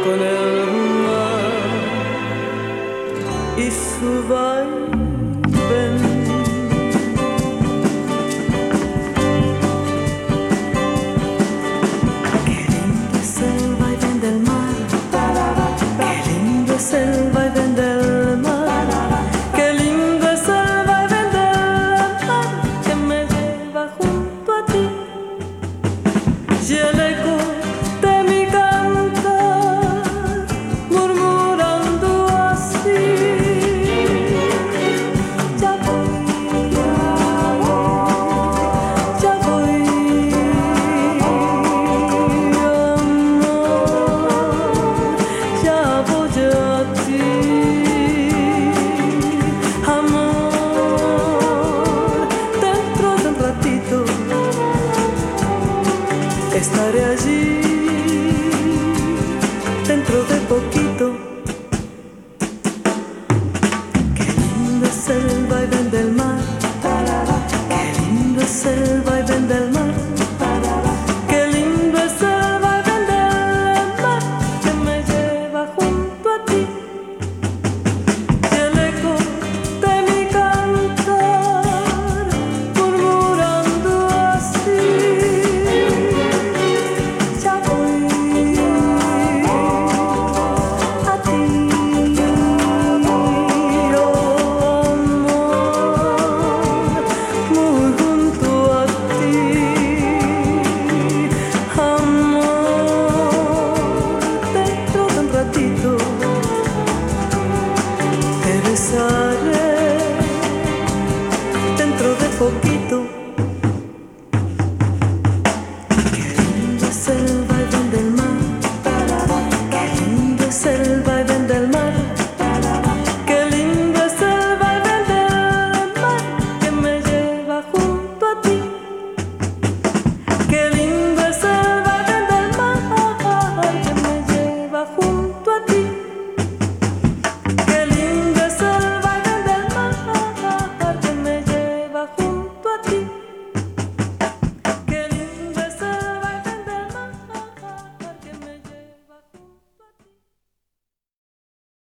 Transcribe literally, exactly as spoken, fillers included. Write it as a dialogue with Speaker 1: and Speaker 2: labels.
Speaker 1: con el mar y su vaivén. Qué lindo es el vaivén del mar, qué lindo es el vaivén del mar, qué lindo es el vaivén del mar que me lleva junto a ti. Y el eco de mi cantar murmurando así: ya voy, ya voy, amor, ya voy a ti, amor. Dentro de un ratito estaré allí, dentro de poquito. Qué lindo es el vaivén del mar, qué lindo es el vaivén del mar.